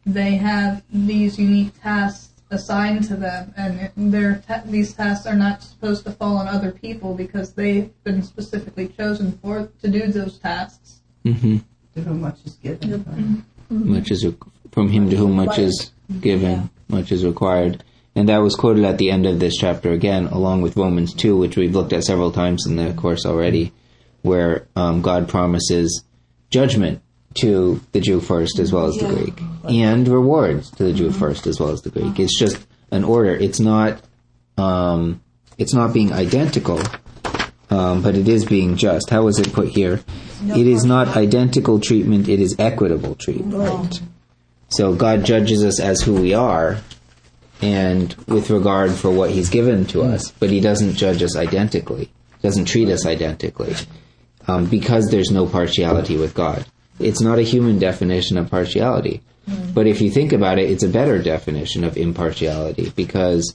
they have these unique tasks assigned to them, and these tasks are not supposed to fall on other people because they've been specifically chosen to do those tasks. Mm-hmm. To whom much is given. Mm-hmm. Much is from him to whom much is given, much is required. And that was quoted at the end of this chapter again, along with Romans 2, which we've looked at several times in the course already, where God promises judgment to the Jew first as well as the Greek, and rewards to the Jew first as well as the Greek. It's just an order. It's not being identical, but it is being just. How is it put here? It is not identical treatment, it is equitable treatment. Right. So God judges us as who we are, and with regard for what He's given to us, but He doesn't judge us identically, doesn't treat us identically, because there's no partiality with God. It's not a human definition of partiality, but if you think about it, it's a better definition of impartiality, because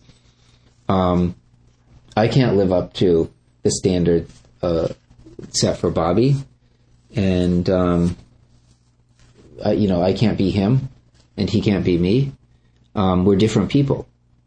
I can't live up to the standard set for Bobby, and I can't be him, and he can't be me. We're different people.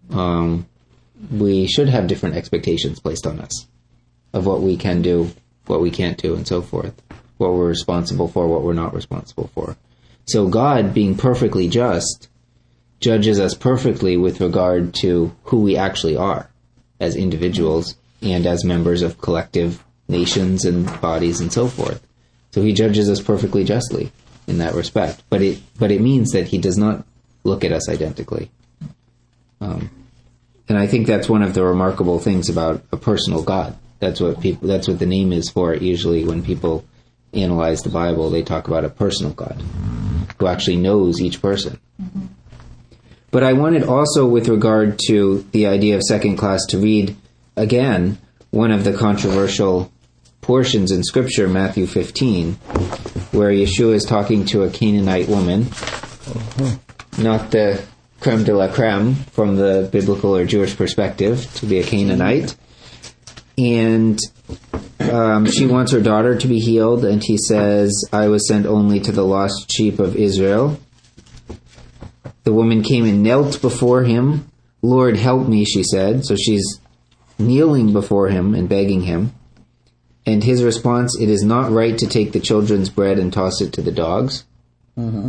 We should have different expectations placed on us of what we can do, what we can't do, and so forth. What we're responsible for, what we're not responsible for. So God, being perfectly just, judges us perfectly with regard to who we actually are as individuals and as members of collective nations and bodies and so forth. So He judges us perfectly justly in that respect. But it means that He does not look at us identically. And I think that's one of the remarkable things about a personal God. That's what the name is for it. Usually when people analyze the Bible, they talk about a personal God who actually knows each person. Mm-hmm. But I wanted also, with regard to the idea of second class, to read again one of the controversial portions in Scripture, Matthew 15, where Yeshua is talking to a Canaanite woman, not the creme de la creme from the biblical or Jewish perspective, to be a Canaanite. And she wants her daughter to be healed, and he says, I was sent only to the lost sheep of Israel. The woman came and knelt before him. Lord, help me, she said. So she's kneeling before him and begging him. And his response, it is not right to take the children's bread and toss it to the dogs. Uh-huh.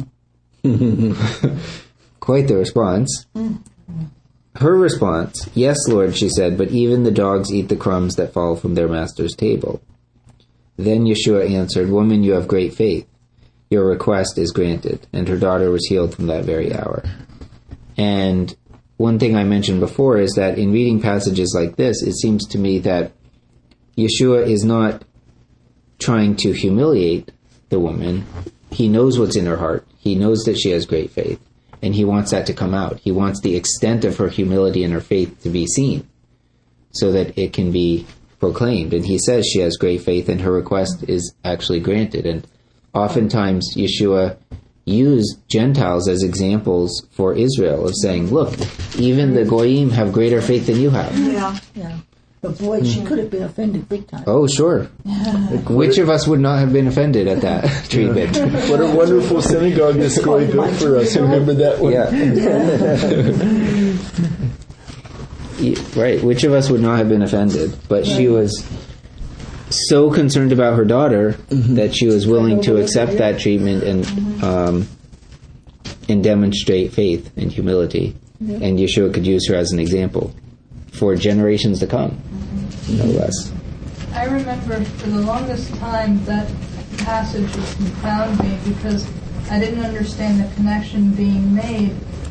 Quite the response. Her response, yes, Lord, she said, but even the dogs eat the crumbs that fall from their master's table. Then Yeshua answered, Woman, you have great faith. Your request is granted. And her daughter was healed from that very hour. And one thing I mentioned before is that in reading passages like this, it seems to me that Yeshua is not trying to humiliate the woman. He knows what's in her heart. He knows that she has great faith. And he wants that to come out. He wants the extent of her humility and her faith to be seen so that it can be proclaimed. And he says she has great faith and her request is actually granted. And oftentimes Yeshua used Gentiles as examples for Israel of saying, look, even the Goyim have greater faith than you have. Yeah. But boy, she could have been offended big time. Oh, sure. Which of us would not have been offended at that treatment? What a wonderful synagogue this Goy built for us. Remember that one? Yeah. Right. Which of us would not have been offended? But she was so concerned about her daughter that she was willing to accept that treatment and demonstrate faith and humility. And Yeshua could use her as an example for generations to come, no less. I remember for the longest time that passage would confound me because I didn't understand the connection being made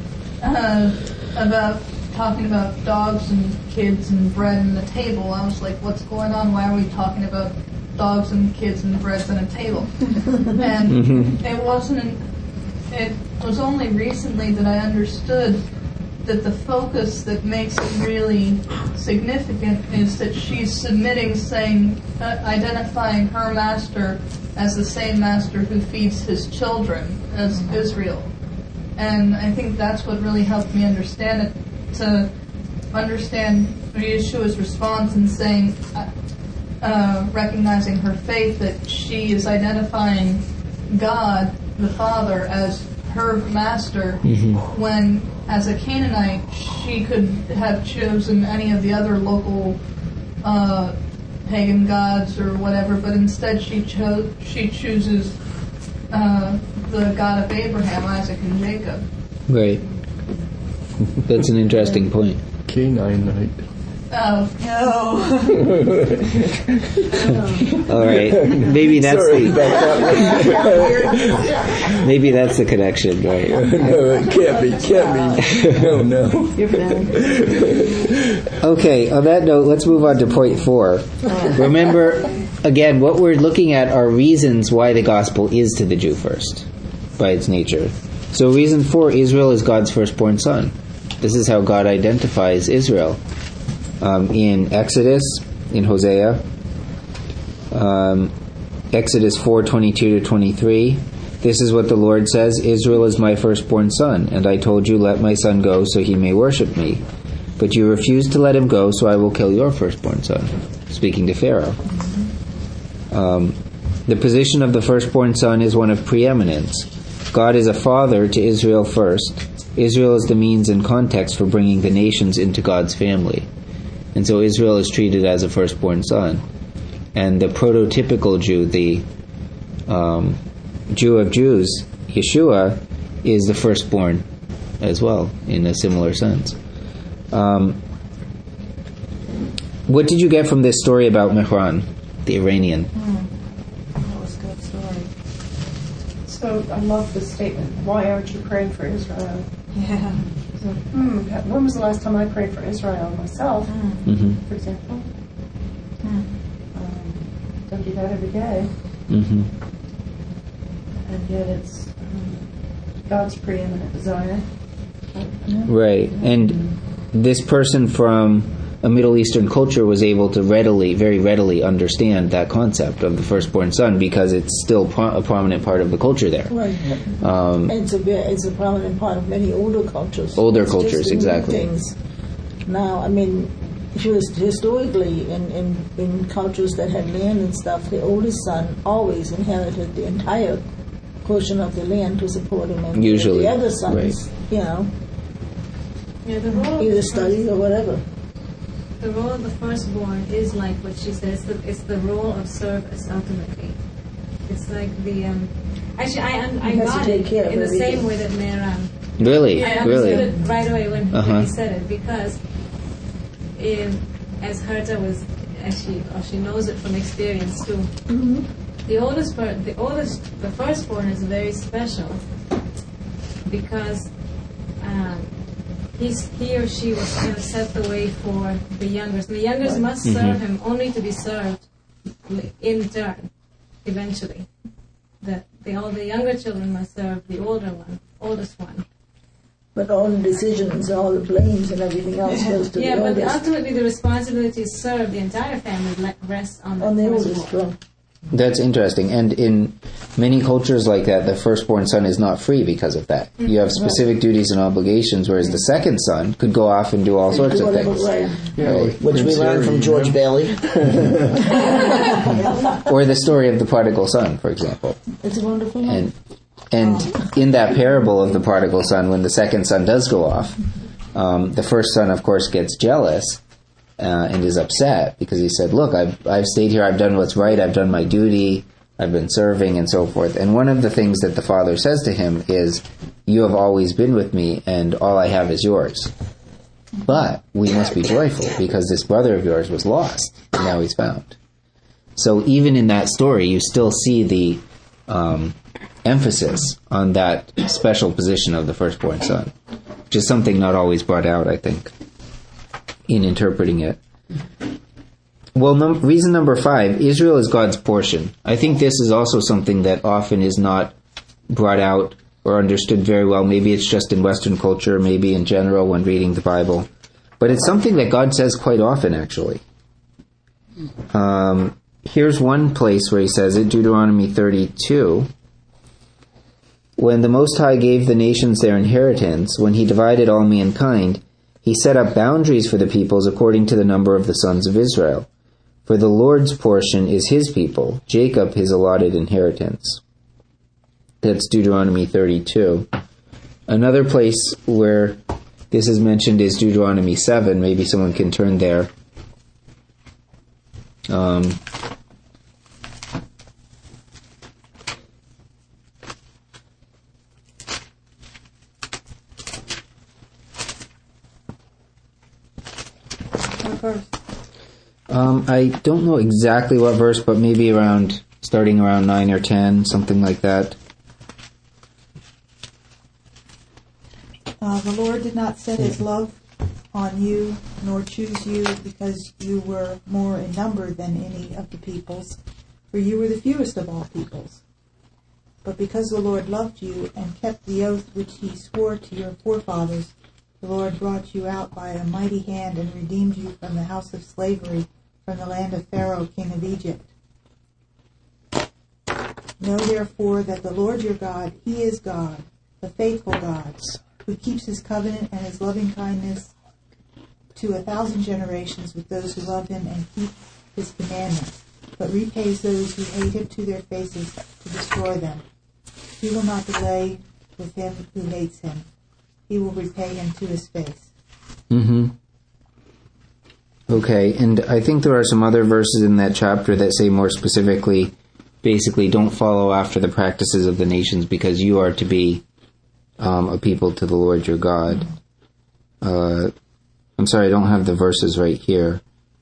about talking about dogs and kids and bread and the table. I was like, what's going on? Why are we talking about dogs and kids and bread and a table? And it was only recently that I understood that the focus that makes it really significant is that she's submitting, saying, identifying her master as the same master who feeds his children as Israel. And I think that's what really helped me understand it, to understand Yeshua's response and saying, recognizing her faith, that she is identifying God, the Father, as her master, when as a Canaanite she could have chosen any of the other local pagan gods or whatever, but instead she chooses the God of Abraham, Isaac, and Jacob. Right. That's an interesting point. Canaanite. Oh no! All right, maybe that's Sorry the about that. maybe that's the connection, right? No, it can't be. No. Okay. On that note, let's move on to point 4. Remember, again, what we're looking at are reasons why the gospel is to the Jew first, by its nature. So, reason 4: Israel is God's firstborn son. This is how God identifies Israel. In Exodus, in Hosea, Exodus 4:22-23, this is what the Lord says: Israel is my firstborn son, and I told you, let my son go so he may worship me. But you refused to let him go, so I will kill your firstborn son. Speaking to Pharaoh. The position of the firstborn son is one of preeminence. God is a father to Israel first. Israel is the means and context for bringing the nations into God's family. And so Israel is treated as a firstborn son. And the prototypical Jew, the Jew of Jews, Yeshua, is the firstborn as well, in a similar sense. What did you get from this story about Mehran, the Iranian? That was a good story. So I love this statement. Why aren't you praying for Israel? Yeah. So, when was the last time I prayed for Israel myself, for example? Don't do that every day. And yet it's God's preeminent desire. Right. And this person from a Middle Eastern culture was able to very readily understand that concept of the firstborn son because it's still a prominent part of the culture there. Right. It's a prominent part of many older cultures. Older cultures, exactly. Things. Now, I mean, historically, in cultures that had land and stuff, the oldest son always inherited the entire portion of the land to support him. And usually. The other sons, right. Either studied or whatever. The role of the firstborn is like what she says. It's the role of service ultimately. It's like the actually I got it in the same way that Mehran. Really, I understood it right away when he said it because as Herta was she knows it from experience too. The firstborn is very special because. He or she was kind of set the way for the youngers. The youngers must serve him only to be served in turn, eventually. All the younger children must serve the oldest one. But all the decisions, all the blames and everything else goes to the oldest. But ultimately the responsibility to serve the entire family rests on the oldest one. That's interesting. And in many cultures like that, the firstborn son is not free because of that. You have specific duties and obligations, whereas the second son could go off and do all sorts of things. Right. Right. Which we learned from George Bailey. Or the story of the prodigal son, for example. It's a wonderful one. And in that parable of the prodigal son, when the second son does go off, the first son, of course, gets jealous. And is upset because he said, look, I've stayed here, I've done what's right, I've done my duty, I've been serving and so forth. And one of the things that the father says to him is, you have always been with me and all I have is yours. But we must be joyful because this brother of yours was lost and now he's found. So even in that story, you still see the emphasis on that special position of the firstborn son, which is something not always brought out, I think, in interpreting it. Well, reason number 5, Israel is God's portion. I think this is also something that often is not brought out or understood very well. Maybe it's just in Western culture, maybe in general when reading the Bible. But it's something that God says quite often, actually. Here's one place where he says it, Deuteronomy 32. When the Most High gave the nations their inheritance, when he divided all mankind, he set up boundaries for the peoples according to the number of the sons of Israel. For the Lord's portion is his people, Jacob his allotted inheritance. That's Deuteronomy 32. Another place where this is mentioned is Deuteronomy 7. Maybe someone can turn there. What verse? I don't know exactly what verse, but maybe starting around 9 or 10, something like that. The Lord did not set his love on you, nor choose you, because you were more in number than any of the peoples, for you were the fewest of all peoples. But because the Lord loved you and kept the oath which he swore to your forefathers, the Lord brought you out by a mighty hand and redeemed you from the house of slavery, from the land of Pharaoh, king of Egypt. Know therefore that the Lord your God, he is God, the faithful God, who keeps his covenant and his loving kindness to 1,000 generations with those who love him and keep his commandments, but repays those who hate him to their faces to destroy them. He will not delay with him who hates him. He will repay him to his face. Mm-hmm. Okay, and I think there are some other verses in that chapter that say more specifically, basically, don't follow after the practices of the nations because you are to be a people to the Lord your God. I'm sorry, I don't have the verses right here,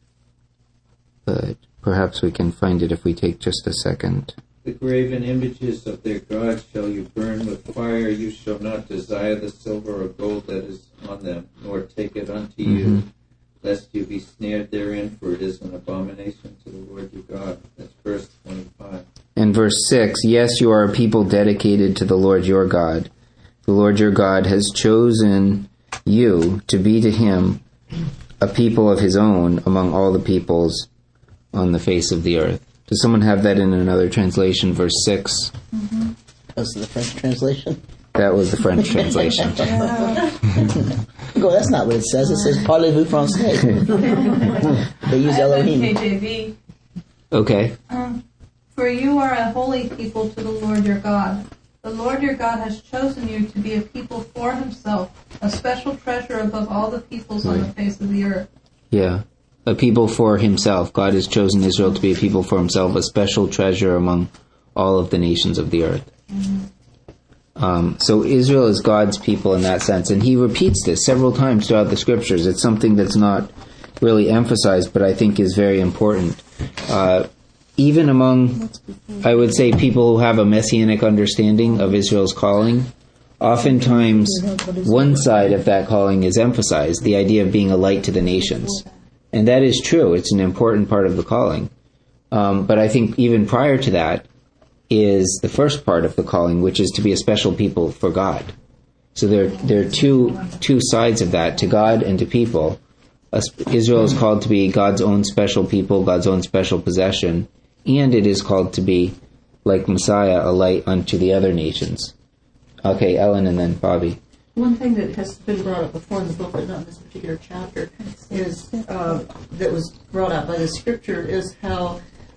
but perhaps we can find it if we take just a second. The graven images of their gods shall you burn with fire. You shall not desire the silver or gold that is on them, nor take it unto you, lest you be snared therein, for it is an abomination to the Lord your God. That's verse 25. And verse 6, yes, you are a people dedicated to the Lord your God. The Lord your God has chosen you to be to him a people of his own among all the peoples on the face of the earth. Does someone have that in another translation, verse 6? Mm-hmm. Was the French translation? That was the French translation. Go, that's not what it says. It says, parlez-vous français. They use Elohim. KJV. Okay. For you are a holy people to the Lord your God. The Lord your God has chosen you to be a people for himself, a special treasure above all the peoples on the face of the earth. Yeah. A people for himself. God has chosen Israel to be a people for himself, a special treasure among all of the nations of the earth. Mm-hmm. So Israel is God's people in that sense, and he repeats this several times throughout the scriptures. It's something that's not really emphasized, but I think is very important. Even among, I would say, people who have a messianic understanding of Israel's calling, oftentimes one side of that calling is emphasized, the idea of being a light to the nations. And that is true. It's an important part of the calling. But I think even prior to that is the first part of the calling, which is to be a special people for God. So there are two sides of that, to God and to people. Israel is called to be God's own special people, God's own special possession, and it is called to be, like Messiah, a light unto the other nations. Okay, Ellen and then Bobby. One thing that has been brought up before in the book, but not in this particular chapter, is that was brought out by the scripture is how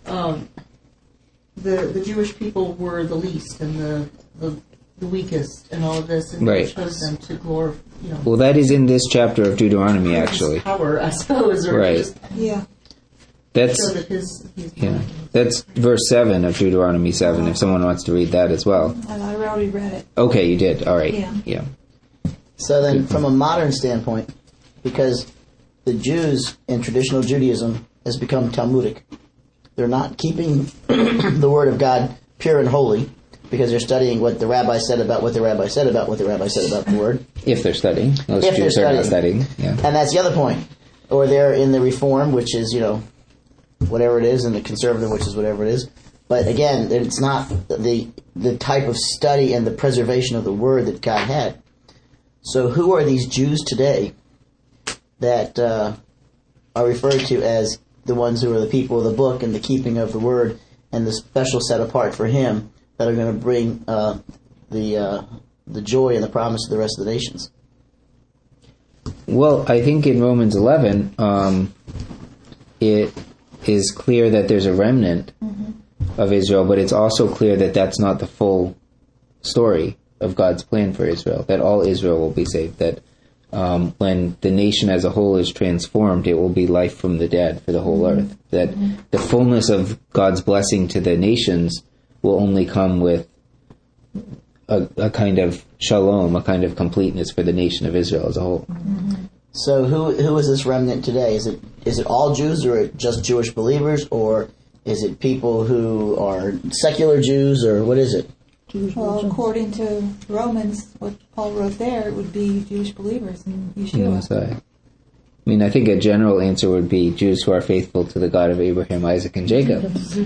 the Jewish people were the least and the weakest and all of this, and right. God chose them to glorify. Well, that is in this chapter of Deuteronomy, actually. Power, I suppose, or right. just That's show that his That's verse 7 of Deuteronomy 7. If someone wants to read that as well. I already read it. Okay, you did. All right. Yeah. So then, from a modern standpoint, because the Jews in traditional Judaism has become Talmudic, they're not keeping the Word of God pure and holy because they're studying what the rabbi said about what the rabbi said about what the rabbi said about the Word. If they're studying. Most Jews are not studying. Yeah. And that's the other point. Or they're in the Reform, which is, whatever it is, and the Conservative, which is whatever it is. But again, it's not the type of study and the preservation of the Word that God had. So who are these Jews today that are referred to as the ones who are the people of the book and the keeping of the Word and the special set apart for Him that are going to bring the joy and the promise to the rest of the nations? Well, I think in Romans 11, it is clear that there's a remnant of Israel, but it's also clear that that's not the full story of God's plan for Israel, that all Israel will be saved, that when the nation as a whole is transformed, it will be life from the dead for the whole earth, that the fullness of God's blessing to the nations will only come with a kind of shalom, a kind of completeness for the nation of Israel as a whole. So who is this remnant today? Is it all Jews, or just Jewish believers, or is it people who are secular Jews, or what is it? Well, according to Romans, what Paul wrote there, it would be Jewish believers in Yeshua. I mean, I think a general answer would be Jews who are faithful to the God of Abraham, Isaac, and Jacob.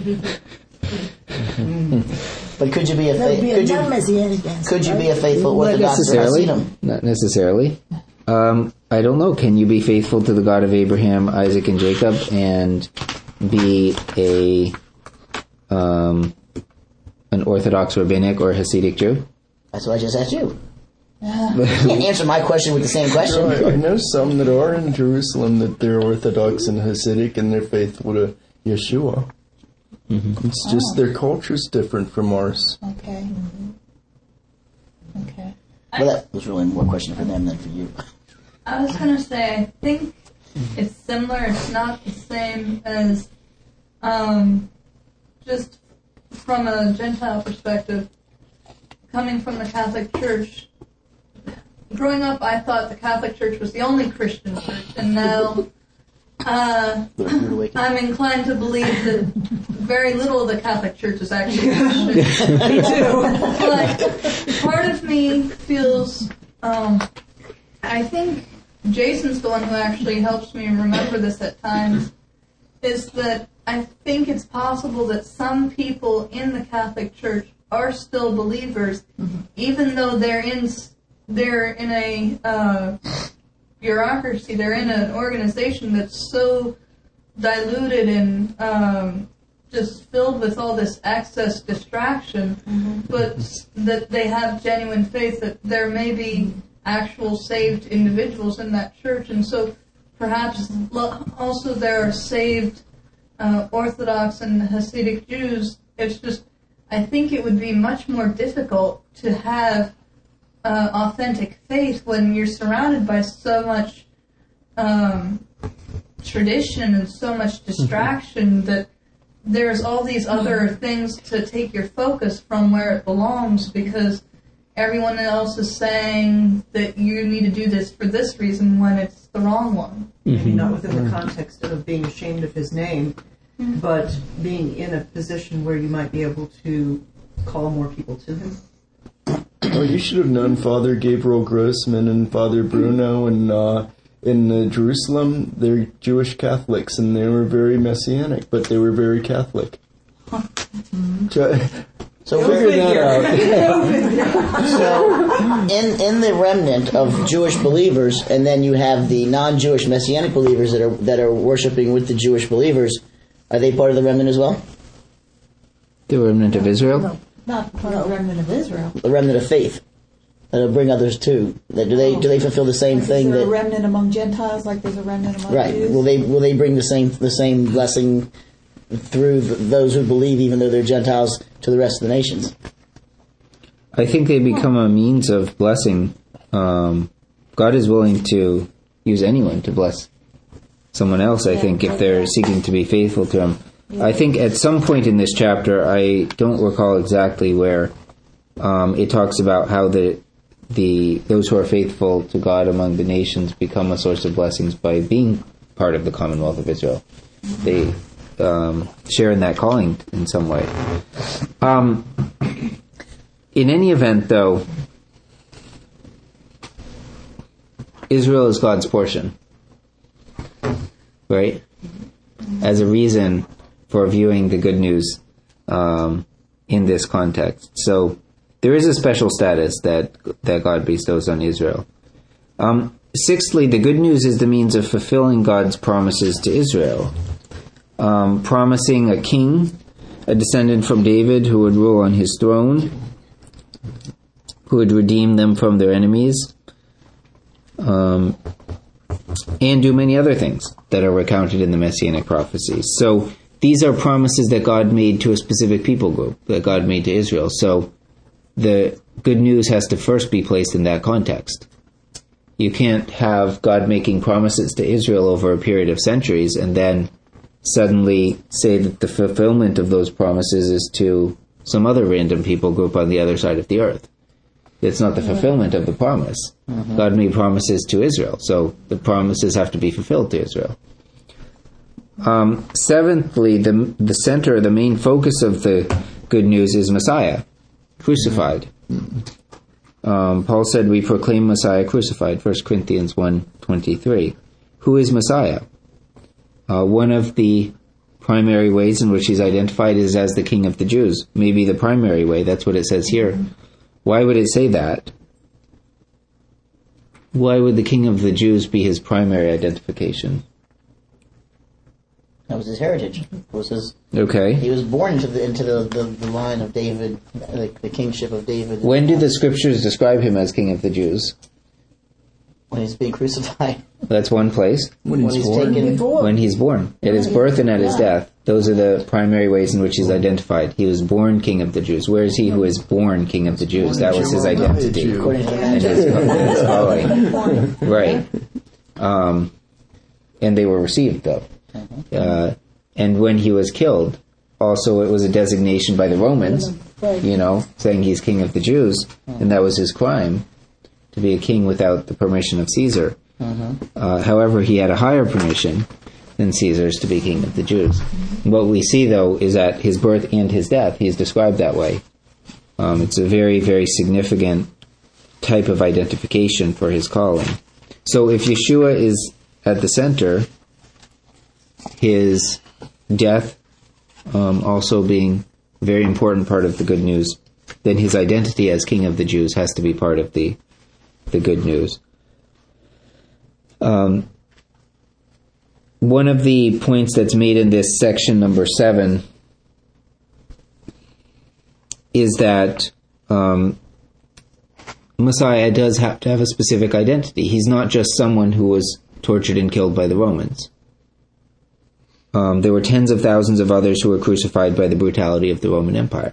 But could you be a faithful Orthodox Hasidim? Not necessarily. I don't know. Can you be faithful to the God of Abraham, Isaac, and Jacob, and be an Orthodox rabbinic or Hasidic Jew? That's what I just asked you. You can't answer my question with the same question. No, I know some that are in Jerusalem that they're Orthodox and Hasidic and they're faithful to Yeshua. It's just their culture's different from ours. Okay. Okay. Well, that was really more a question for them than for you. I was going to say, I think it's similar. It's not the same as just from a Gentile perspective, coming from the Catholic Church. Growing up, I thought the Catholic Church was the only Christian church, and now I'm inclined to believe that very little of the Catholic Church is actually Christian. Me too. But part of me feels, I think Jason's the one who actually helps me remember this at times, is that I think it's possible that some people in the Catholic Church are still believers, even though they're in a bureaucracy, they're in an organization that's so diluted and just filled with all this excess distraction, but that they have genuine faith, that there may be actual saved individuals in that church. And so perhaps also there are saved Orthodox and Hasidic Jews. It's just, I think it would be much more difficult to have authentic faith when you're surrounded by so much tradition and so much distraction that there's all these other things to take your focus from where it belongs, because everyone else is saying that you need to do this for this reason when it's the wrong one. Maybe not within the context of being ashamed of his name, but being in a position where you might be able to call more people to him. Oh, you should have known Father Gabriel Grossman and Father Bruno, and in Jerusalem, they're Jewish Catholics, and they were very Messianic, but they were very Catholic. So figure that out. So, in the remnant of Jewish believers, and then you have the non-Jewish Messianic believers that are worshiping with the Jewish believers. Are they part of the remnant as well? The remnant of Israel? No, not part of the remnant of Israel. The remnant of faith. That'll bring others too. Do they fulfill the same thing? Is there that a remnant among Gentiles like there's a remnant among Jews? Will they bring the same blessing through those who believe, even though they're Gentiles, to the rest of the nations? I think they become a means of blessing. God is willing to use anyone to bless someone else, I think, if they're seeking to be faithful to Him. Yeah. I think at some point in this chapter, I don't recall exactly where, it talks about how those who are faithful to God among the nations become a source of blessings by being part of the Commonwealth of Israel. They share in that calling in some way. In any event, though, Israel is God's portion, right? As a reason for viewing the good news in this context. So there is a special status that God bestows on Israel. Sixthly, the good news is the means of fulfilling God's promises to Israel, promising a king, a descendant from David who would rule on his throne, who would redeem them from their enemies, and do many other things that are recounted in the Messianic prophecies. So these are promises that God made to a specific people group, that God made to Israel. So the good news has to first be placed in that context. You can't have God making promises to Israel over a period of centuries and then suddenly say that the fulfillment of those promises is to some other random people group on the other side of the earth. It's not the fulfillment of the promise. God made promises to Israel, so the promises have to be fulfilled to Israel. Seventhly, the center, the main focus of the good news is Messiah, crucified. Paul said, we proclaim Messiah crucified, 1 Corinthians 1:23. Who is Messiah? One of the primary ways in which he's identified is as the King of the Jews. Maybe the primary way, that's what it says here. Why would it say that? Why would the King of the Jews be his primary identification? That was his heritage. It was his. Okay. He was born into the line of David, the kingship of David. When do the scriptures describe him as King of the Jews? When he's being crucified. That's one place. When he's born. When he's born. At his birth and at his death. Those are the primary ways in which he's identified. He was born King of the Jews. Where is he who is born King of the Jews? That was his identity. According to And his calling. Right. And they were received, though. And when he was killed, also it was a designation by the Romans, saying he's King of the Jews, and that was his crime, to be a king without the permission of Caesar. However, he had a higher permission than Caesar's to be King of the Jews. What we see, though, is at his birth and his death, he is described that way. It's a very, very significant type of identification for his calling. So if Yeshua is at the center, his death also being a very important part of the good news, then his identity as King of the Jews has to be part of the good news. One of the points that's made in this section number 7 is that Messiah does have to have a specific identity. He's not just someone who was tortured and killed by the Romans. There were tens of thousands of others who were crucified by the brutality of the Roman Empire.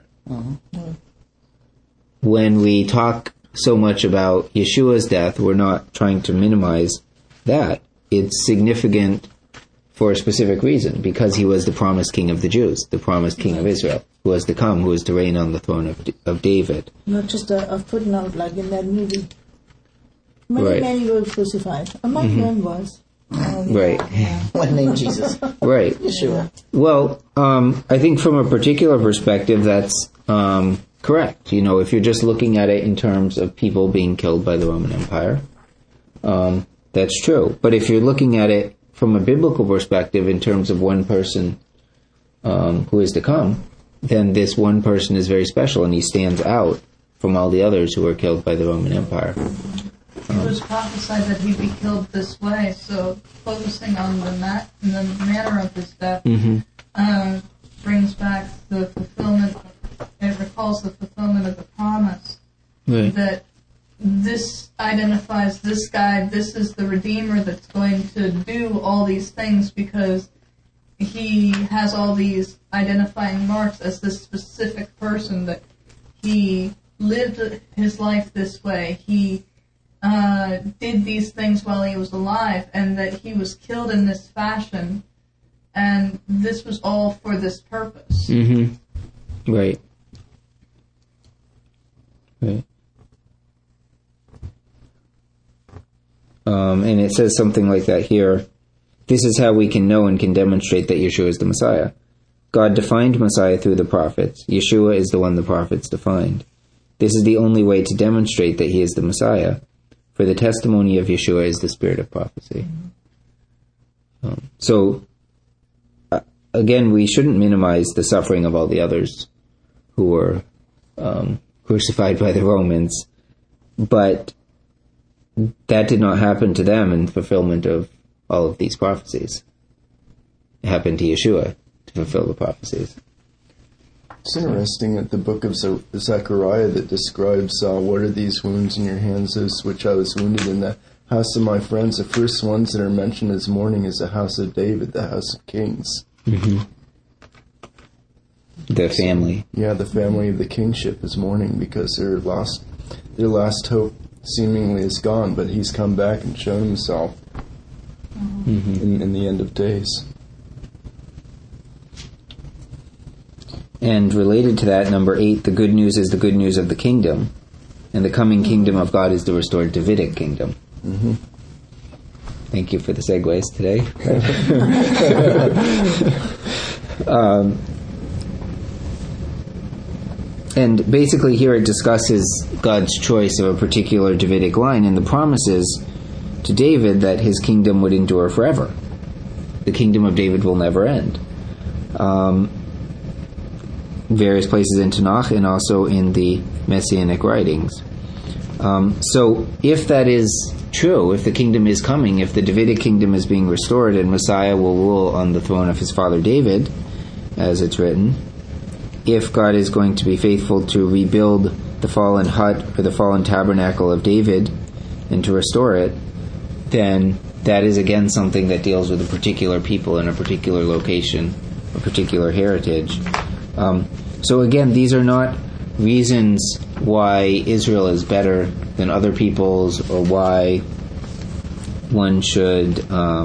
When we talk so much about Yeshua's death, we're not trying to minimize that. It's significant for a specific reason, because he was the promised King of the Jews, the promised King of Israel, who was to come, who was to reign on the throne of David. Not just a footnote like in that movie. Many were crucified. Among them was. Right. One named Jesus. Right. Yeshua. Well, I think from a particular perspective, that's correct. If you're just looking at it in terms of people being killed by the Roman Empire, that's true. But if you're looking at it from a biblical perspective in terms of one person who is to come, then this one person is very special, and he stands out from all the others who were killed by the Roman Empire. It was prophesied that he'd be killed this way, so focusing on the manner of his death brings back the fulfillment. It recalls the fulfillment of the promise that this identifies this guy. This is the Redeemer that's going to do all these things, because he has all these identifying marks as this specific person, that he lived his life this way. He did these things while he was alive, and that he was killed in this fashion, and this was all for this purpose. Right. And it says something like that here. This is how we can know and can demonstrate that Yeshua is the Messiah. God defined Messiah through the prophets. Yeshua is the one the prophets defined. This is the only way to demonstrate that he is the Messiah, for the testimony of Yeshua is the spirit of prophecy. Again, we shouldn't minimize the suffering of all the others who were crucified by the Romans, but that did not happen to them in fulfillment of all of these prophecies. It happened to Yeshua to fulfill the prophecies. It's interesting that the book of Zechariah that describes what are these wounds in your hands, those which I was wounded in the house of my friends. The first ones that are mentioned this morning is the house of David, the house of kings. The family. Yeah, the family of the kingship is mourning because their last hope seemingly is gone, but he's come back and shown himself in the end of days. And related to that, number 8, the good news is the good news of the kingdom. And the coming kingdom of God is the restored Davidic kingdom. Mm-hmm. Thank you for the segues today. And basically here it discusses God's choice of a particular Davidic line and the promises to David that his kingdom would endure forever. The kingdom of David will never end. Various places in Tanakh and also in the Messianic writings. So if that is true, if the kingdom is coming, if the Davidic kingdom is being restored and Messiah will rule on the throne of his father David, as it's written, if God is going to be faithful to rebuild the fallen hut or the fallen tabernacle of David and to restore it, then that is again something that deals with a particular people in a particular location, a particular heritage. So again, these are not reasons why Israel is better than other peoples or why one should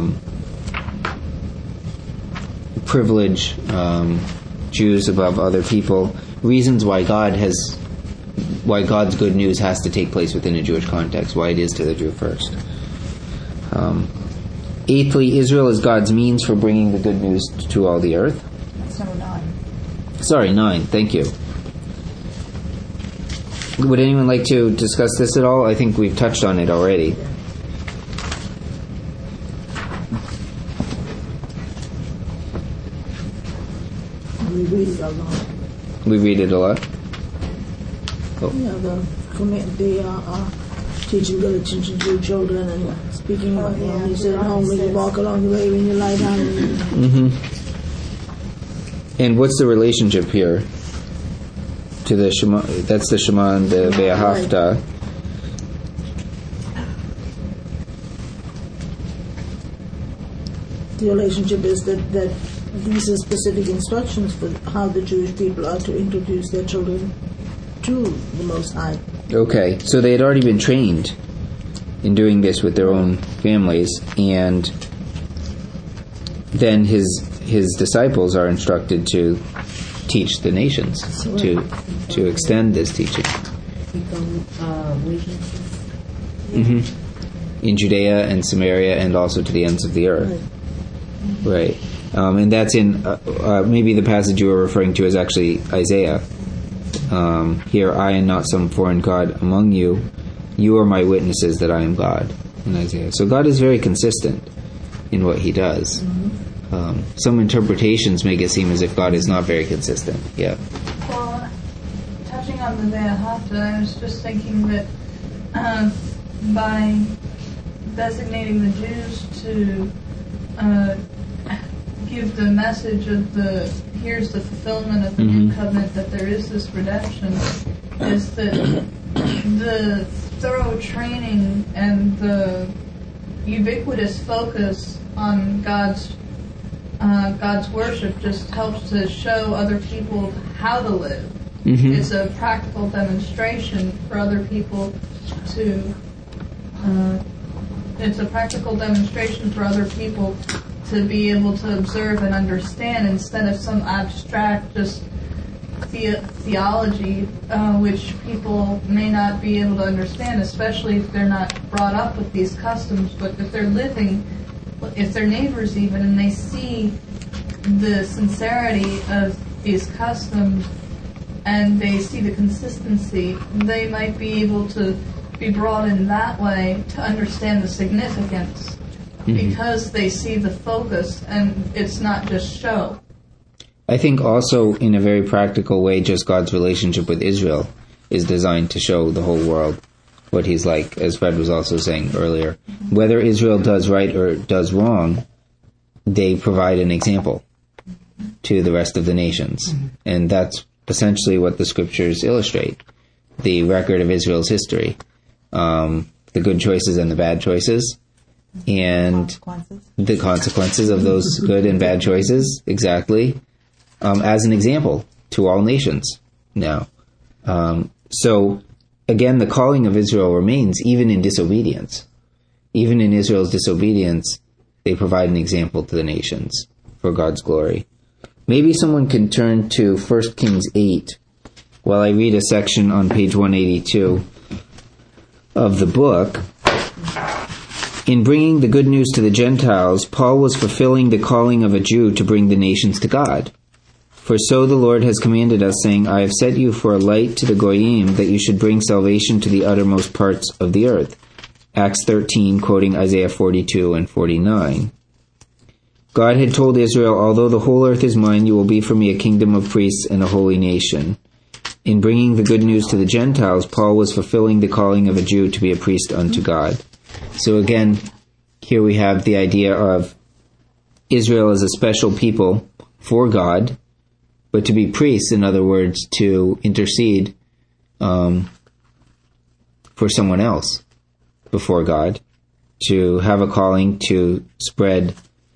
privilege Jews above other people. Reasons why God's good news has to take place within a Jewish context, why it is to the Jew first. Eighthly, Israel is God's means for bringing the good news to all the earth. That's number 9. Sorry, 9. Thank you. Would anyone like to discuss this at all? I think we've touched on it already. We read it a lot. We read it a lot? Oh. Yeah, the teaching good attention to children and speaking of when you sit at home, when you walk along the way, when you lie down. And what's the relationship here to the Shema? That's the Shema and the Ve'ahavta. The relationship is that these are specific instructions for how the Jewish people are to introduce their children to the Most High. Okay, so they had already been trained in doing this with their own families, and then his disciples are instructed to teach the nations, to extend this teaching. Become witnesses. In Judea and Samaria and also to the ends of the earth. Right. And that's in, maybe the passage you were referring to is actually Isaiah. Here, I am not some foreign god among you. You are my witnesses that I am God, in Isaiah. So God is very consistent in what he does. Some interpretations make it seem as if God is not very consistent. Yeah. Well, touching on the Ve'ahavta, I was just thinking that by designating the Jews to give the message of here's the fulfillment of the new covenant, that there is this redemption, is that the thorough training and the ubiquitous focus on God's worship just helps to show other people how to live. It's a practical demonstration for other people to be able to observe and understand, instead of some abstract just theology which people may not be able to understand, especially if they're not brought up with these customs. But if they're living, if they're neighbors even, and they see the sincerity of these customs and they see the consistency, they might be able to be brought in that way to understand the significance, because they see the focus and it's not just show. I think also in a very practical way, just God's relationship with Israel is designed to show the whole world what he's like, as Fred was also saying earlier. Whether Israel does right or does wrong, they provide an example to the rest of the nations. And that's essentially what the scriptures illustrate, the record of Israel's history, the good choices and the bad choices, and the consequences of those good and bad choices, exactly, as an example to all nations now. So, again, the calling of Israel remains even in disobedience. Even in Israel's disobedience, they provide an example to the nations for God's glory. Maybe someone can turn to 1 Kings 8 while I read a section on page 182 of the book. In bringing the good news to the Gentiles, Paul was fulfilling the calling of a Jew to bring the nations to God. For so the Lord has commanded us, saying, I have set you for a light to the Goyim, that you should bring salvation to the uttermost parts of the earth. Acts 13, quoting Isaiah 42 and 49. God had told Israel, although the whole earth is mine, you will be for me a kingdom of priests and a holy nation. In bringing the good news to the Gentiles, Paul was fulfilling the calling of a Jew to be a priest unto God. So again, here we have the idea of Israel as a special people for God, but to be priests, in other words, to intercede for someone else before God, to have a calling to spread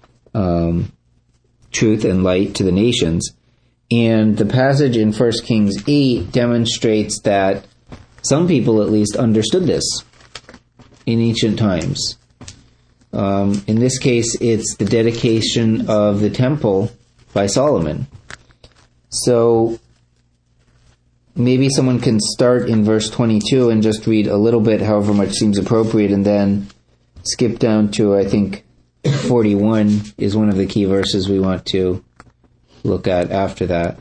truth and light to the nations. And the passage in 1 Kings 8 demonstrates that some people at least understood this in ancient times. In this case, it's the dedication of the temple by Solomon. So maybe someone can start in verse 22 and just read a little bit, however much seems appropriate, and then skip down to, I think, 41 is one of the key verses we want to look at after that.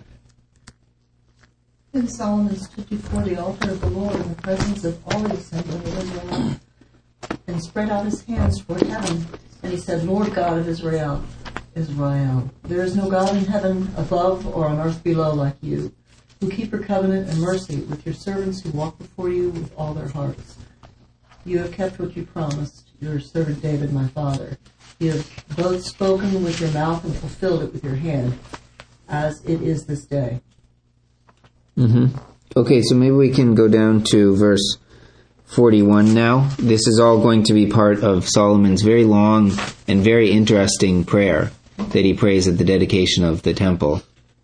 Then Solomon stood before the altar of the Lord in the presence of all the assembly of Israel, and spread out his hands toward heaven. And he said, Lord God of Israel, there is no God in heaven above or on earth below like you, who keep your covenant and mercy with your servants who walk before you with all their hearts. You have kept what you promised your servant David, my father. You have both spoken with your mouth and fulfilled it with your hand, as it is this day. Okay, so maybe we can go down to verse 41 now. This is all going to be part of Solomon's very long and very interesting prayer that he prays at the dedication of the temple.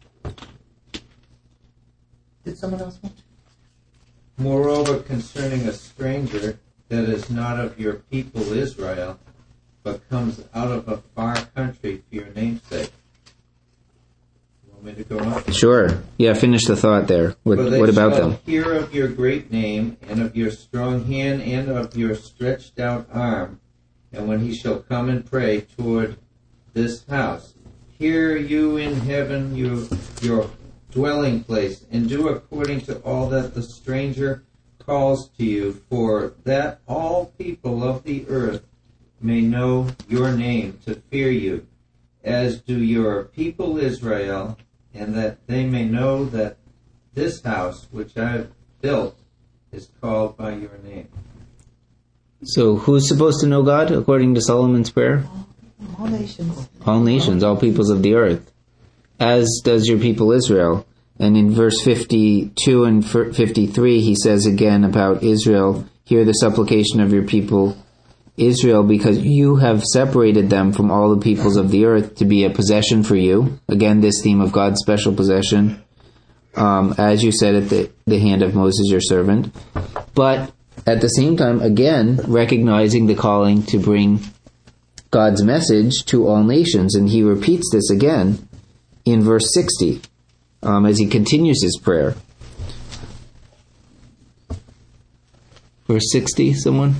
Did someone else want to? Moreover, concerning a stranger that is not of your people Israel, but comes out of a far country for your name's sake. You want me to go on? Sure. Yeah, finish the thought there. What about them? Hear of your great name, and of your strong hand, and of your stretched out arm, and when he shall come and pray toward this house, hear you in heaven your dwelling place, and do according to all that the stranger calls to you, for that all people of the earth may know your name, to fear you, as do your people Israel, and that they may know that this house which I have built is called by your name. So who's supposed to know God according to Solomon's prayer? All nations. All nations, all peoples of the earth, as does your people Israel. And in verse 52 and 53, he says again about Israel, hear the supplication of your people Israel, because you have separated them from all the peoples of the earth to be a possession for you. Again, this theme of God's special possession, as you said at the hand of Moses, your servant. But at the same time, again, recognizing the calling to bring God's message to all nations. And he repeats this again in verse 60, as he continues his prayer. Verse 60, someone?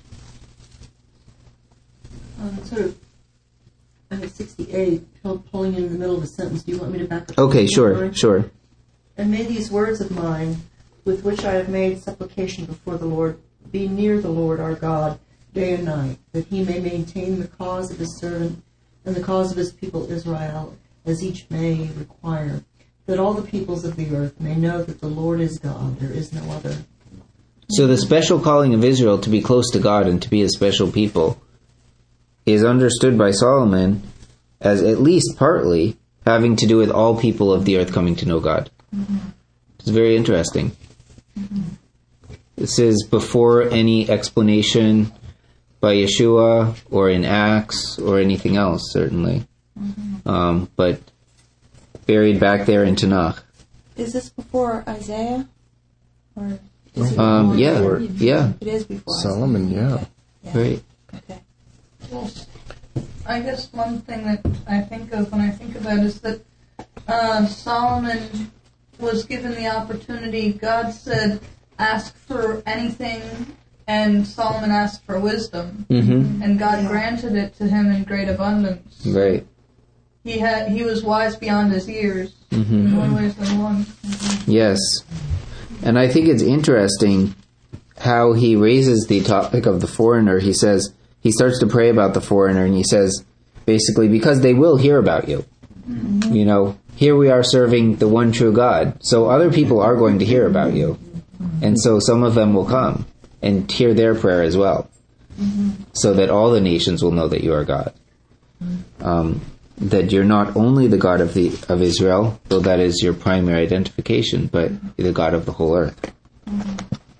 I have 68, pulling in the middle of a sentence. Do you want me to back up? Okay, sure. And may these words of mine, with which I have made supplication before the Lord, be near the Lord our God day and night, that he may maintain the cause of his servant and the cause of his people Israel, as each may require, that all the peoples of the earth may know that the Lord is God, there is no other. So the special calling of Israel to be close to God and to be a special people is understood by Solomon as at least partly having to do with all people of the earth coming to know God. It's very interesting. This is before any explanation by Yeshua or in Acts or anything else, certainly. But buried back there in Tanakh. Is this before Isaiah? Or is it yeah. It is before Solomon, Isaiah. yeah. Okay. Right. Okay. Well, I guess one thing that I think of when I think of that is that Solomon was given the opportunity. God said, ask for anything, and Solomon asked for wisdom. Mm-hmm. And God granted it to him in great abundance. Right. He was wise beyond his years, Mm-hmm. in more ways than one. Yes. And I think it's interesting how he raises the topic of the foreigner. He says, he starts to pray about the foreigner, and he says, basically, because they will hear about you. Mm-hmm. You know, here we are serving the one true God. So other people are going to hear about you. And so some of them will come and hear their prayer as well. Mm-hmm. So that all the nations will know that you are God. That you're not only the God of Israel, though that is your primary identification, but the God of the whole earth. Mm-hmm.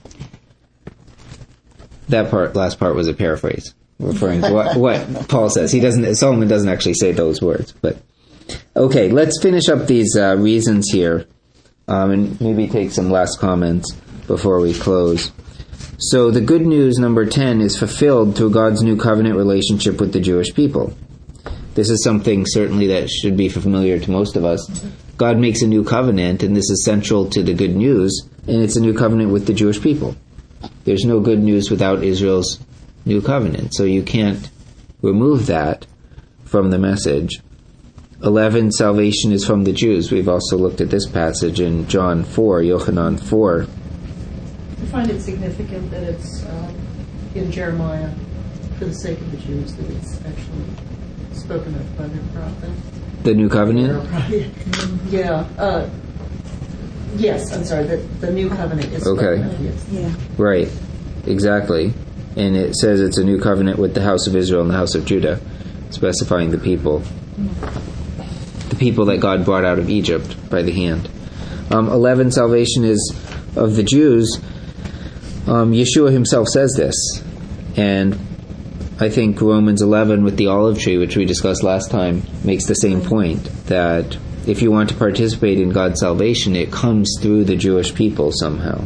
That last part was a paraphrase, referring to what Paul says. Solomon doesn't actually say those words, but okay. Let's finish up these reasons here, and maybe take some last comments before we close. So the good news, number 10, is fulfilled through God's new covenant relationship with the Jewish people. This is something certainly that should be familiar to most of us. God makes a new covenant, and this is central to the good news, and it's a new covenant with the Jewish people. There's no good news without Israel's new covenant, so you can't remove that from the message. 11, salvation is from the Jews. We've also looked at this passage in John 4, Yochanan 4. I find it significant that it's in Jeremiah, for the sake of the Jews, that it's actually spoken of by their prophet. The new covenant? Yeah. Yes, I'm sorry, the new covenant is spoken of, yes. Yeah. Right, exactly. And it says it's a new covenant with the house of Israel and the house of Judah, specifying the people. The people that God brought out of Egypt by the hand. 11, salvation is of the Jews. Yeshua himself says this. And I think Romans 11 with the olive tree, which we discussed last time, makes the same point, that if you want to participate in God's salvation, it comes through the Jewish people somehow.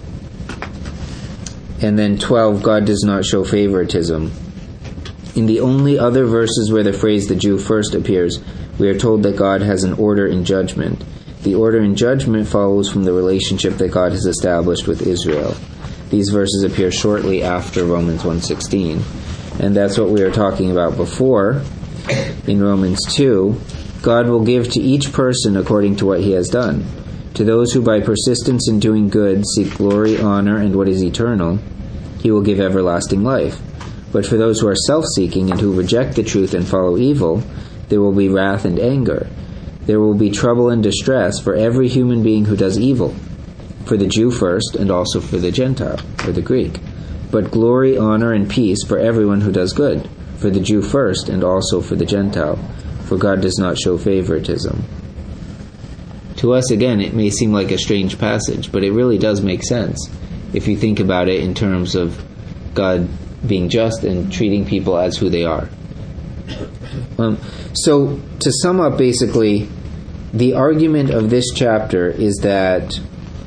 And then 12, God does not show favoritism. In the only other verses where the phrase the Jew first appears, we are told that God has an order in judgment. The order in judgment follows from the relationship that God has established with Israel. These verses appear shortly after Romans 1:16. And that's what we were talking about before in Romans 2. God will give to each person according to what he has done. To those who by persistence in doing good seek glory, honor, and what is eternal, he will give everlasting life. But for those who are self-seeking and who reject the truth and follow evil, there will be wrath and anger. There will be trouble and distress for every human being who does evil, for the Jew first and also for the Gentile, or the Greek. But glory, honor, and peace for everyone who does good, for the Jew first and also for the Gentile, for God does not show favoritism. To us, again, it may seem like a strange passage, but it really does make sense if you think about it in terms of God being just and treating people as who they are. So, to sum up, basically, the argument of this chapter is that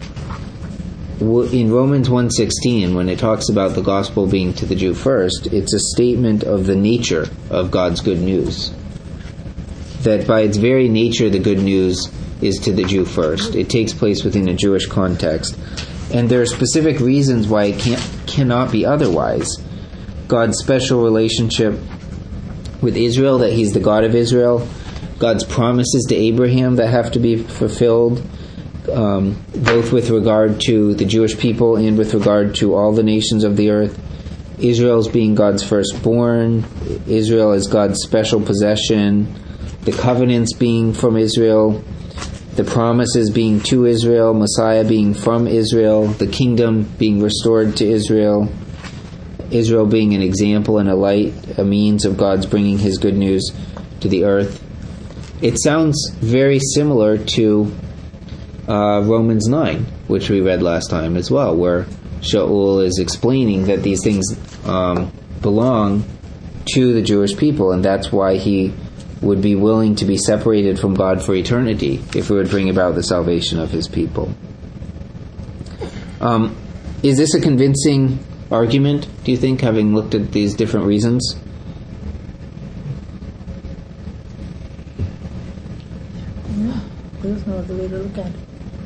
in Romans 1:16, when it talks about the gospel being to the Jew first, it's a statement of the nature of God's good news. That by its very nature, the good news is to the Jew first. It takes place within a Jewish context. And there are specific reasons why it cannot be otherwise. God's special relationship with Israel, that he's the God of Israel. God's promises to Abraham that have to be fulfilled, both with regard to the Jewish people and with regard to all the nations of the earth. Israel's being God's firstborn. Israel is God's special possession. The covenants being from Israel. The promises being to Israel. Messiah being from Israel. The kingdom being restored to Israel. Israel being an example and a light, a means of God's bringing his good news to the earth. It sounds very similar to Romans 9, which we read last time as well, where Shaul is explaining that these things belong to the Jewish people, and that's why he would be willing to be separated from God for eternity if it would bring about the salvation of his people. Is this a convincing argument, do you think, having looked at these different reasons? Yeah, there's no other way to look at it.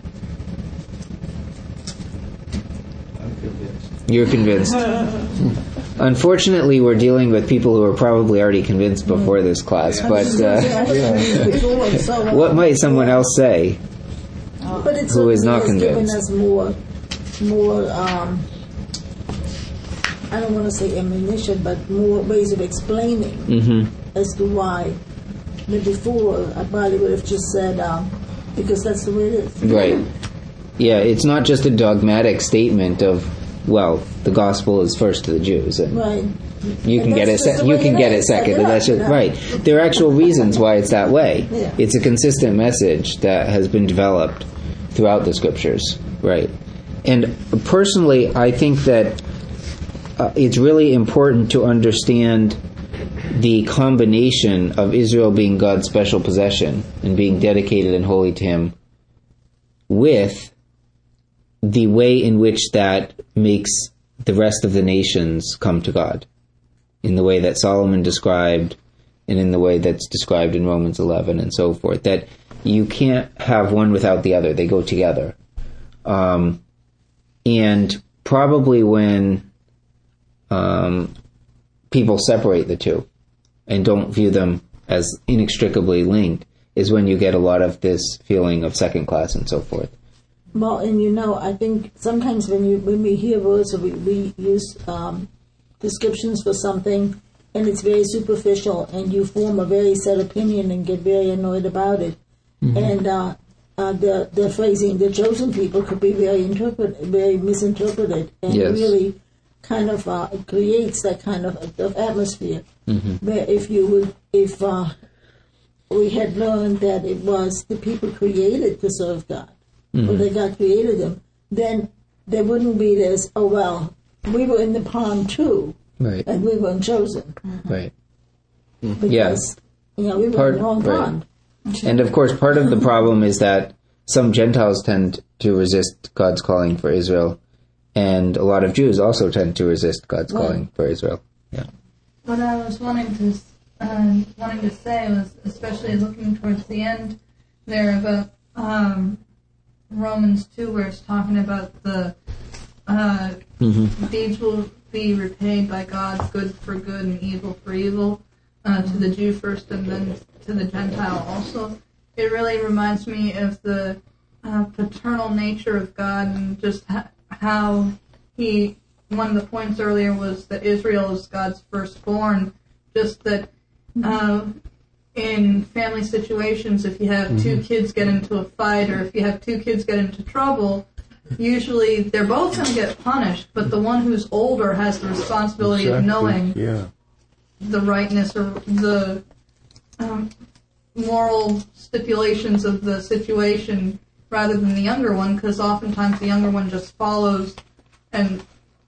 You're convinced. Unfortunately, we're dealing with people who are probably already convinced before this class, but what might someone else say But it's who is not given convinced? us more, I don't want to say ammunition, but more ways of explaining Mm-hmm. as to why. But before, I probably would have just said, because that's the way it is. Right. Yeah, it's not just a dogmatic statement of, well, the gospel is first to the Jews, and Right. you can And get it. that's just the You way can it get it is. second, and Yeah, that's just, yeah. right. There are actual reasons why it's that way. Yeah. It's a consistent message that has been developed throughout the scriptures, right? And personally, I think that it's really important to understand the combination of Israel being God's special possession and being dedicated and holy to Him, with the way in which that makes the rest of the nations come to God, in the way that Solomon described and in the way that's described in Romans 11 and so forth, that you can't have one without the other. They go together. And probably when people separate the two and don't view them as inextricably linked is when you get a lot of this feeling of second class and so forth. Well, and I think sometimes when we hear words or we use descriptions for something, and it's very superficial, and you form a very set opinion and get very annoyed about it, and the phrasing, the chosen people, could be very misinterpreted, and Yes. really kind of creates that kind of atmosphere. Where if we had learned that it was the people created to serve God, or that God created them, then there wouldn't be this, oh well, we were in the pond too, Right. and we weren't chosen. Right. Because, we were in the wrong right. pond. And of course, part of the problem is that some Gentiles tend to resist God's calling for Israel, and a lot of Jews also tend to resist God's calling for Israel. Yeah. What I was wanting to say was, especially looking towards the end there about Romans 2, where it's talking about the deeds will be repaid by God, good for good and evil for evil, to the Jew first and then to the Gentile also. It really reminds me of the paternal nature of God, and just how one of the points earlier was that Israel is God's firstborn, just that in family situations, if you have two kids get into a fight, or if you have two kids get into trouble, usually they're both going to get punished, but the one who's older has the responsibility of knowing the rightness or the moral stipulations of the situation rather than the younger one, because oftentimes the younger one just follows and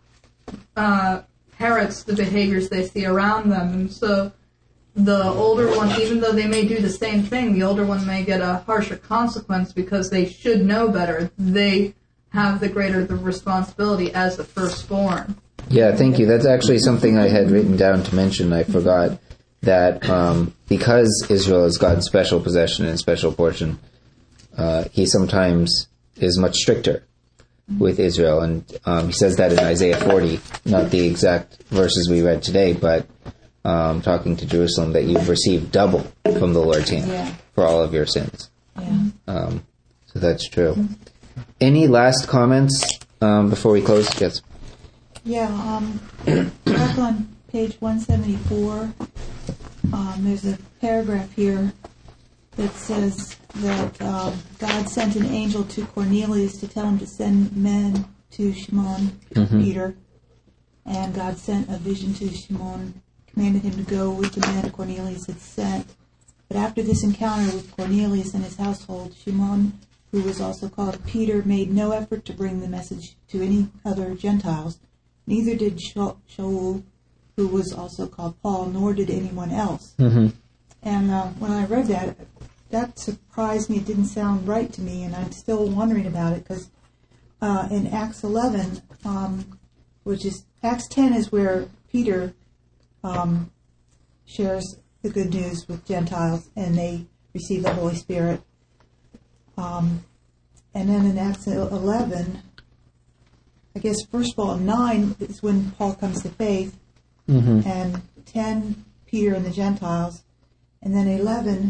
parrots the behaviors they see around them. And so the older one, even though they may do the same thing, the older one may get a harsher consequence because they should know better. They have the responsibility as the firstborn. Yeah, thank you. That's actually something I had written down to mention. I forgot that because Israel is God's special possession and special portion, He sometimes is much stricter with Israel. And He says that in Isaiah 40, not the exact verses we read today, but talking to Jerusalem, that you've received double from the Lord's hand for all of your sins. So that's true. Any last comments before we close? Yes. Yeah, back on page 174, there's a paragraph here that says that God sent an angel to Cornelius to tell him to send men to Shimon, Peter, and God sent a vision to Shimon, commanded him to go with the men Cornelius had sent. But after this encounter with Cornelius and his household, Shimon, who was also called Peter, made no effort to bring the message to any other Gentiles. Neither did Shaul, who was also called Paul, nor did anyone else. And when I read that, that surprised me. It didn't sound right to me, and I'm still wondering about it because in Acts 11, which is Acts 10, is where Peter shares the good news with Gentiles, and they receive the Holy Spirit. And then in Acts 11, I guess first of all, 9 is when Paul comes to faith, and 10, Peter and the Gentiles, and then 11,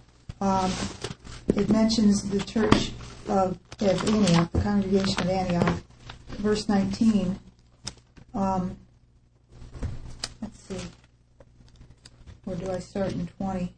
it mentions the church of Antioch, the congregation of Antioch. Verse 19, let's see, or do I start in 20?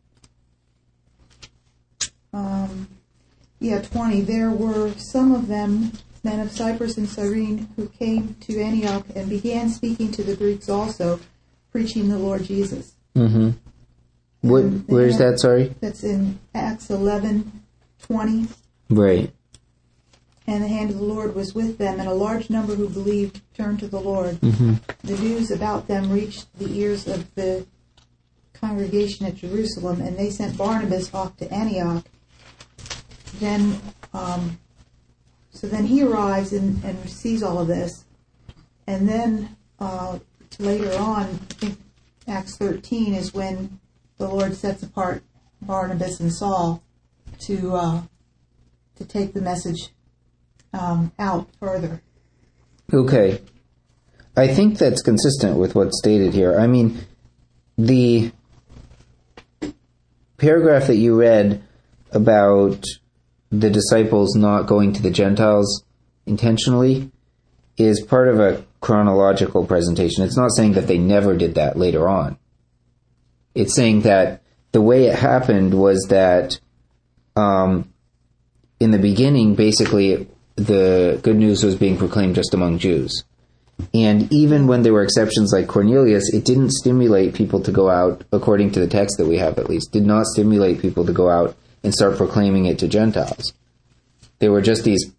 20. There were some of them, men of Cyprus and Cyrene, who came to Antioch and began speaking to the Greeks also, preaching the Lord Jesus. Mm-hmm. Where is that, sorry? That's in Acts 11:20. Right. And the hand of the Lord was with them, and a large number who believed turned to the Lord. Mm-hmm. The news about them reached the ears of the congregation at Jerusalem, and they sent Barnabas off to Antioch. Then, so then he arrives and sees all of this, and then later on, I think Acts 13 is when the Lord sets apart Barnabas and Saul to take the message out further. Okay. I think that's consistent with what's stated here. I mean, the paragraph that you read about the disciples not going to the Gentiles intentionally is part of a chronological presentation. It's not saying that they never did that later on. It's saying that the way it happened was that in the beginning, basically, the good news was being proclaimed just among Jews. And even when there were exceptions like Cornelius, it didn't stimulate people to go out, according to the text that we have at least, did not stimulate people to go out and start proclaiming it to Gentiles. There were just these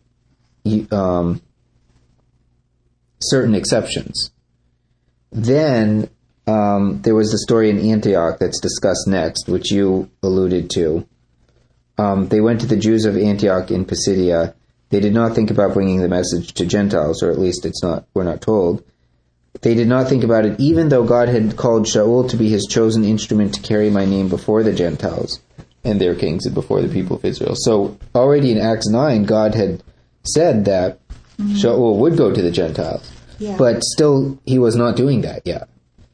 certain exceptions. Then there was the story in Antioch that's discussed next, which you alluded to. They went to the Jews of Antioch in Pisidia. They did not think about bringing the message to Gentiles, or at least we're not told. They did not think about it, even though God had called Shaul to be his chosen instrument to carry my name before the Gentiles and their kings and before the people of Israel. So already in Acts 9, God had said that Shaul would go to the Gentiles. Yeah. But still, he was not doing that yet.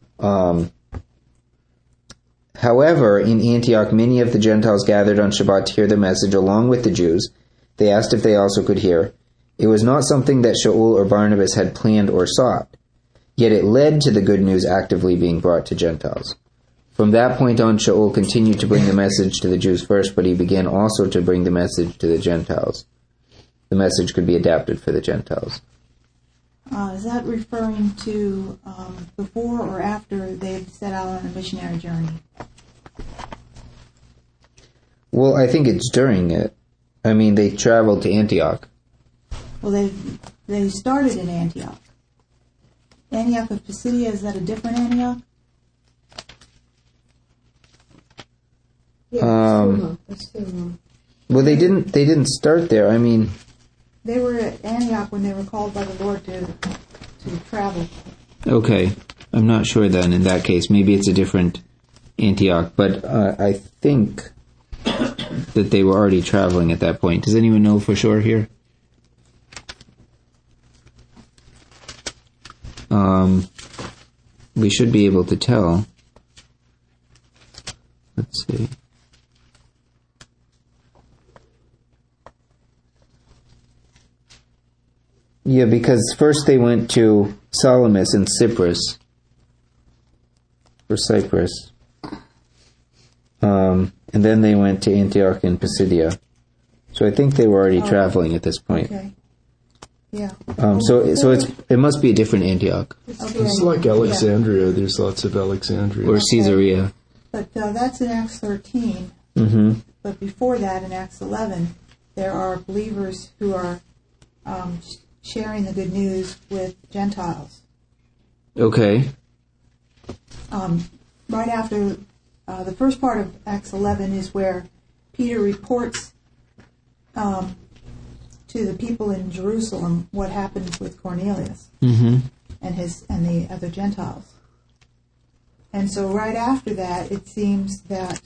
However, in Antioch, many of the Gentiles gathered on Shabbat to hear the message along with the Jews. They asked if they also could hear. It was not something that Shaul or Barnabas had planned or sought, yet it led to the good news actively being brought to Gentiles. From that point on, Shaul continued to bring the message to the Jews first, but he began also to bring the message to the Gentiles. The message could be adapted for the Gentiles. Is that referring to before or after they've set out on a missionary journey? Well, I think it's during it. I mean, they traveled to Antioch. Well, they started in Antioch. Antioch of Pisidia, is that a different Antioch? Yeah, that's still wrong. Well, they didn't start there. I mean, They were at Antioch when they were called by the Lord to travel. okay. I'm not sure then in that case. Maybe it's a different Antioch, but I think that they were already traveling at that point. Does anyone know for sure here? We should be able to tell. Let's see. Yeah, because first they went to Salamis in Cyprus, or Cyprus, and then they went to Antioch in Pisidia. So I think they were already traveling at this point. Okay. Yeah. So it must be a different Antioch Okay. It's like Alexandria. There's lots of Alexandria. or Caesarea. But that's in Acts 13. Mm-hmm. But before that, in Acts 11, there are believers who are sharing the good news with Gentiles. Okay. Right after the first part of Acts 11 is where Peter reports to the people in Jerusalem what happened with Cornelius and the other Gentiles. And so right after that, it seems that,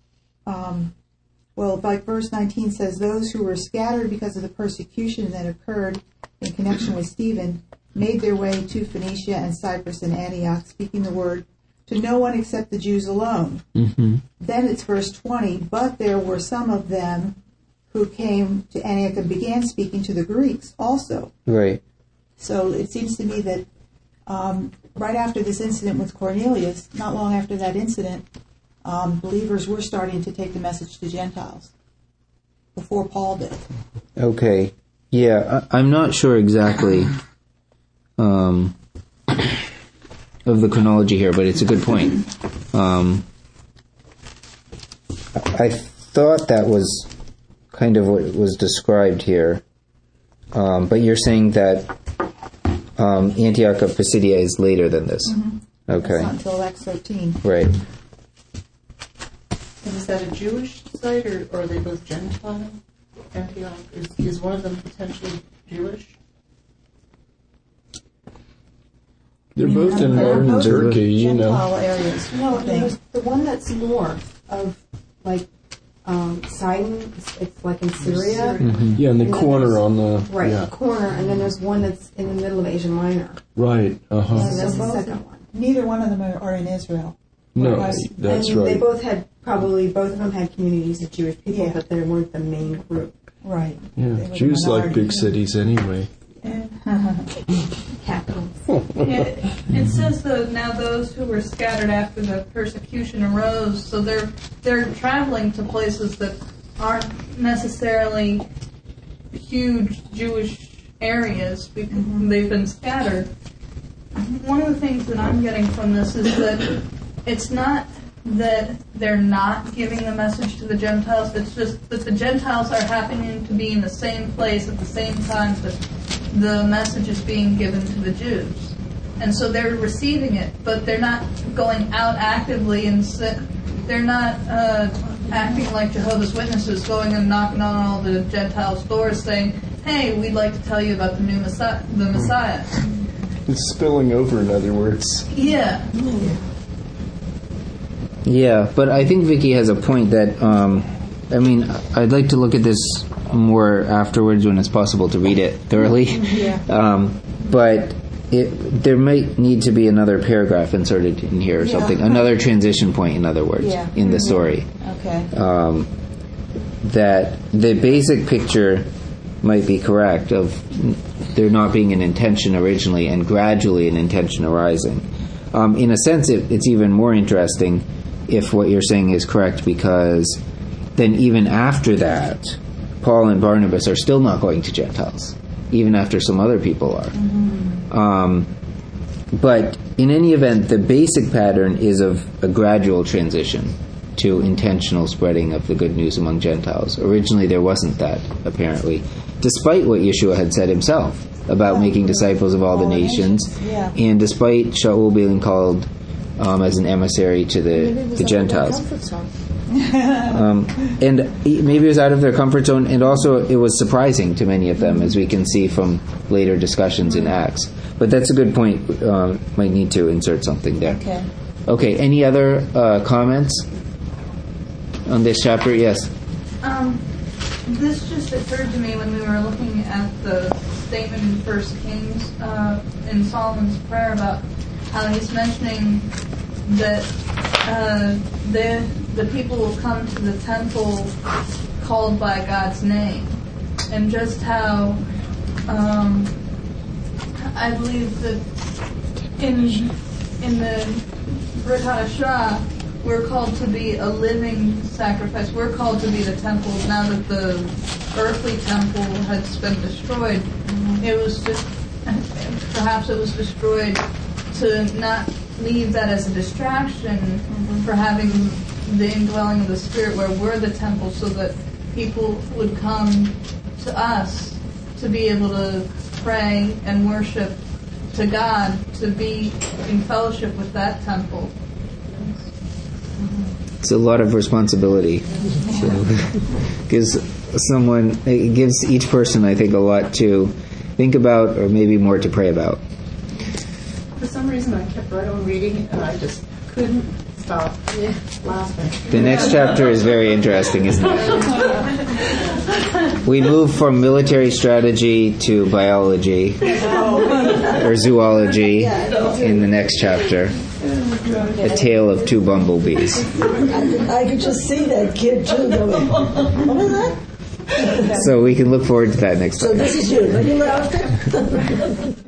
like verse 19 says, those who were scattered because of the persecution that occurred in connection with Stephen made their way to Phoenicia and Cyprus and Antioch, speaking the word to no one except the Jews alone. Then it's verse 20, but there were some of them who came to Antioch and began speaking to the Greeks also. Right. So it seems to me that right after this incident with Cornelius, not long after that incident, believers were starting to take the message to Gentiles before Paul did. Okay. Yeah, I'm not sure exactly of the chronology here, but it's a good point. I thought that was kind of what was described here, but you're saying that Antioch of Pisidia is later than this. Okay. It's not until Acts 13. Right. And is that a Jewish site, or are they both Gentile? Antioch? Is one of them potentially Jewish? They're both in modern Turkey, you know. Gentile areas. No, there's the one that's north of, like, Sidon. It's like in Syria. Yeah, in the corner on the... Right, Yeah. the corner, and then there's one that's in the middle of Asia Minor. Right, So that's the second one. Neither one of them are in Israel. No, Right. that's and right. They both of them had communities of Jewish people, Yeah. but they weren't the main group. Right. They Yeah, were the Jews like minority. big cities anyway. Capitals. It says that now those who were scattered after the persecution arose, so they're traveling to places that aren't necessarily huge Jewish areas because they've been scattered. One of the things that I'm getting from this is that it's not that they're not giving the message to the Gentiles, it's just that the Gentiles are happening to be in the same place at the same time that the message is being given to the Jews. And so they're receiving it, but they're not going out actively and they're not acting like Jehovah's Witnesses, going and knocking on all the Gentiles' doors saying, hey, we'd like to tell you about the new Messiah, the Messiah. It's spilling over, in other words. Yeah. Yeah, but I think Vicky has a point that, I'd like to look at this more afterwards when it's possible to read it thoroughly. But there might need to be another paragraph inserted in here or something. Another transition point, in other words, in the story. Okay. That the basic picture might be correct of there not being an intention originally and gradually an intention arising. In a sense, it's even more interesting if what you're saying is correct, because then even after that, Paul and Barnabas are still not going to Gentiles, even after some other people are. But in any event, the basic pattern is of a gradual transition to intentional spreading of the good news among Gentiles. Originally there wasn't that, apparently, despite what Yeshua had said himself about making disciples of all the nations, and despite Shaul being called as an emissary to the Gentiles. And maybe it was out of their comfort zone, and also it was surprising to many of them, as we can see from later discussions in Acts. But that's a good point. Might need to insert something there. Okay, any other comments on this chapter? Yes. This just occurred to me when we were looking at the statement in 1 Kings in Solomon's prayer about how he's mentioning that the people will come to the temple called by God's name, and just how I believe that in the Brit Hadashah, we're called to be a living sacrifice. We're called to be the temple. Now that the earthly temple has been destroyed, it was just, perhaps it was destroyed to not leave that as a distraction for having the indwelling of the Spirit, where we're the temple, so that people would come to us to be able to pray and worship to God, to be in fellowship with that temple. It's a lot of responsibility. It gives each person, I think, a lot to think about, or maybe more to pray about. For some reason, I kept right on reading, and I just couldn't stop laughing. The next chapter is very interesting, isn't it? We move from military strategy to biology, or zoology, in the next chapter. A tale of two bumblebees. I could just see that kid too going, what was that? So we can look forward to that next time. So this is you. Are you laughing?